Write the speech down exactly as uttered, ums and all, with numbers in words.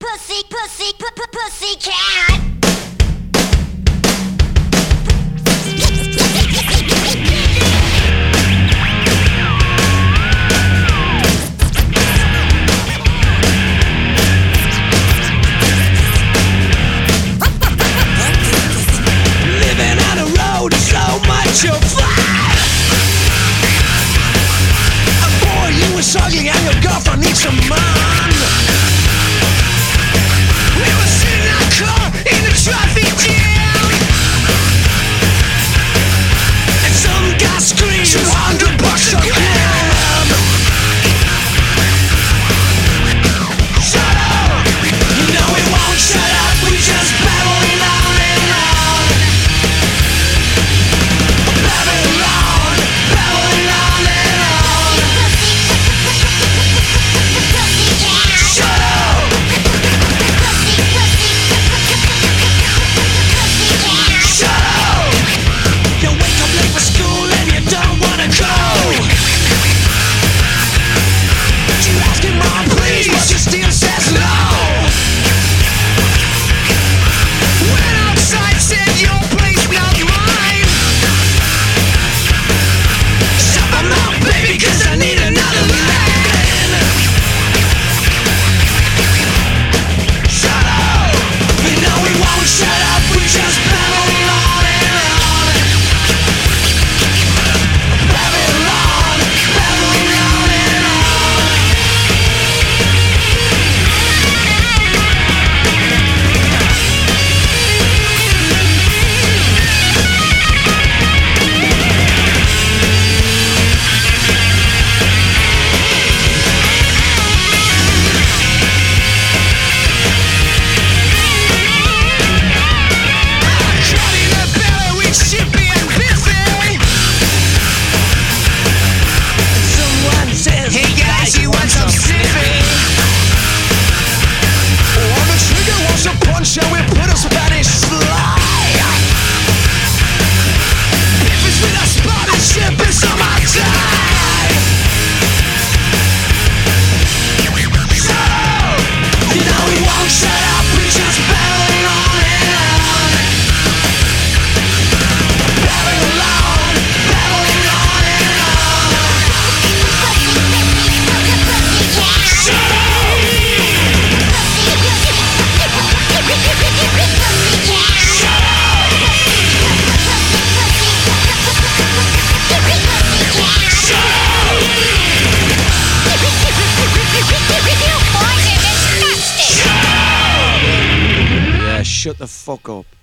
pussy, pussy, pu- pu- pussy cat. Living on the road is so much of fun. A boy, you was ugly and your girlfriend needs some man. We were sitting in our car in a traffic jam, and some guy screamed two hundred bucks a gram. Shut up! You know we won't shut up. We just babbling on and on. Babbling on, babbling on and on. Shut up! Shut up! You wake up late for school and you don't wanna go. You ask your mom please, but she still says no. Went outside, said your place, not mine. Shut my mouth, baby, 'cause I need another man. Shut up! You know we won't shut up, we just babble on and on. Babble on, babble on and on. Johnny the Beller with Chippy and Biffy. Someone says, hey guys, you want some sippy? Oh, the trigger wants a punch and we put a Spanish slide. Biffy's with a spotted ship and some I die. Shut up! You know we won't shut up, we just babbling on and on. Babbling on, babbling on and on. Shut up! Shut up! Shut up! Yeah, shut the fuck up.